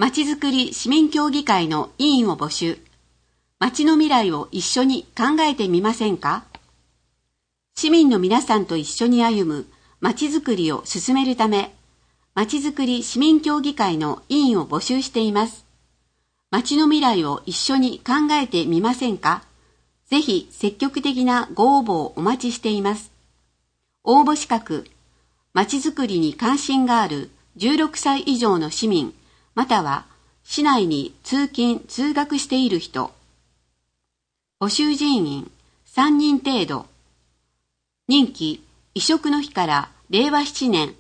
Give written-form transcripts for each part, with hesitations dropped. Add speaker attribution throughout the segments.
Speaker 1: まちづくり市民協議会の委員を募集。町の未来を一緒に考えてみませんか？市民の皆さんと一緒に歩むまちづくりを進めるため、まちづくり市民協議会の委員を募集しています。町の未来を一緒に考えてみませんか？ぜひ積極的なご応募をお待ちしています。応募資格、まちづくりに関心がある16歳以上の市民、または市内に通勤・通学している人。募集人員3人程度。任期移植の日から令和7年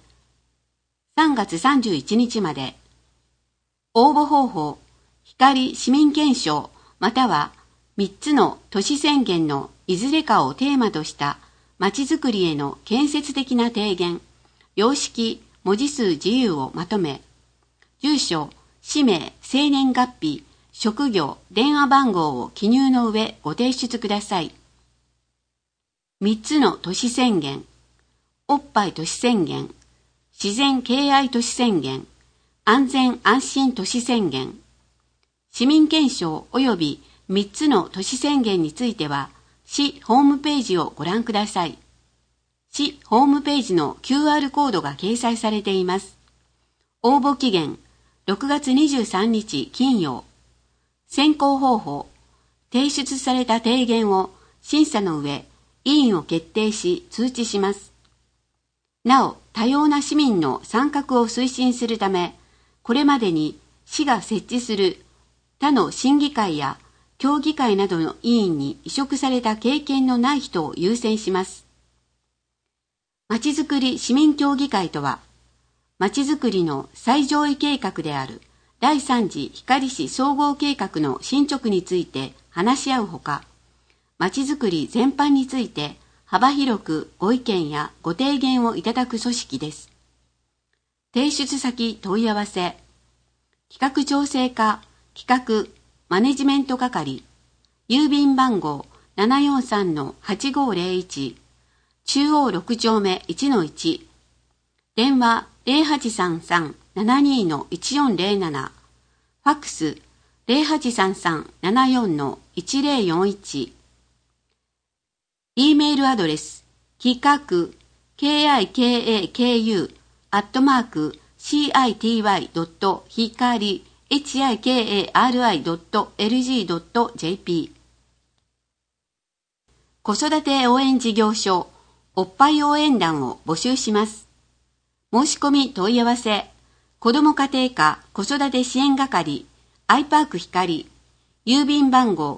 Speaker 1: 3月31日まで。応募方法、光市民憲章または3つの都市宣言のいずれかをテーマとしたまちづくりへの建設的な提言、様式、文字数自由をまとめ、住所、氏名、生年月日、職業、電話番号を記入の上ご提出ください。3つの都市宣言、おっぱい都市宣言、自然敬愛都市宣言、安全安心都市宣言。市民憲章及び3つの都市宣言については、市ホームページをご覧ください。市ホームページの QR コードが掲載されています。応募期限、6月23日金曜。選考方法、提出された提言を審査の上、委員を決定し通知します。なお、多様な市民の参画を推進するため、これまでに市が設置する他の審議会や協議会などの委員に委嘱された経験のない人を優先します。まちづくり市民協議会とは、まちづくりの最上位計画である第3次光市総合計画の進捗について話し合うほか、まちづくり全般について幅広くご意見やご提言をいただく組織です。提出先問い合わせ、企画調整課企画マネジメント係、郵便番号 743-8501、中央6丁目 1-1、電話 0833-72-1407、ファックス 0833-74-1041、E メールアドレス、企画 kikaku.hikari.hikari.lg.jp 子育て応援事業所おっぱい応援団を募集します。申し込み問い合わせ、子ども家庭科子育て支援係アイパーク光、郵便番号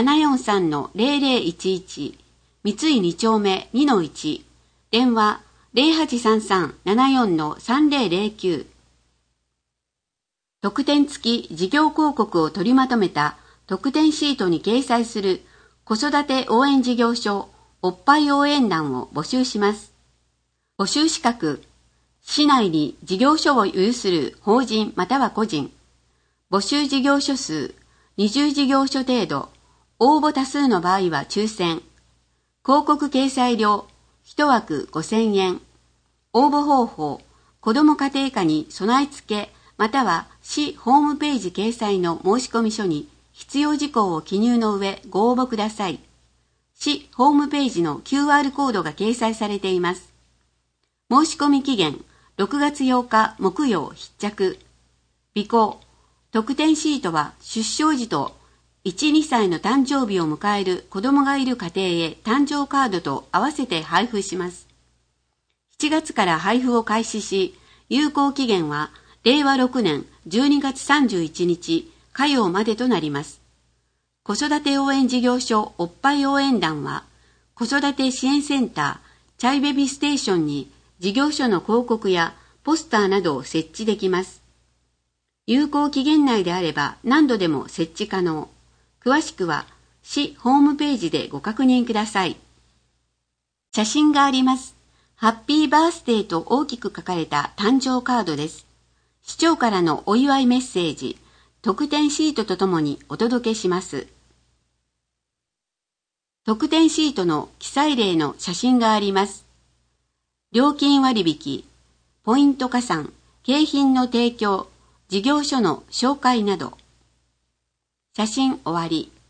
Speaker 1: 743-0011、三井2丁目 2-1、電話 0833-74-3009。特典付き事業広告を取りまとめた特典シートに掲載する子育て応援事業所おっぱい応援団を募集します。募集資格、市内に事業所を有する法人または個人、募集事業所数20事業所程度、応募多数の場合は抽選、広告掲載料1枠5000円、応募方法、子ども家庭科に備え付けまたは市ホームページ掲載の申込書に必要事項を記入の上ご応募ください。市ホームページの QR コードが掲載されています。申し込み期限6月8日木曜必着。備考、特典シートは出生時と1、2歳の誕生日を迎える子どもがいる家庭へ誕生カードと合わせて配布します。7月から配布を開始し、有効期限は令和6年12月31日火曜までとなります。子育て応援事業所おっぱい応援団は、子育て支援センターチャイベビーステーションに事業所の広告やポスターなどを設置できます。有効期限内であれば何度でも設置可能。詳しくは市ホームページでご確認ください。写真があります。ハッピーバースデーと大きく書かれた誕生カードです。市長からのお祝いメッセージ、特典シートとともにお届けします。特典シートの記載例の写真があります。料金割引、ポイント加算、景品の提供、 事業所の紹介など。写真終わり。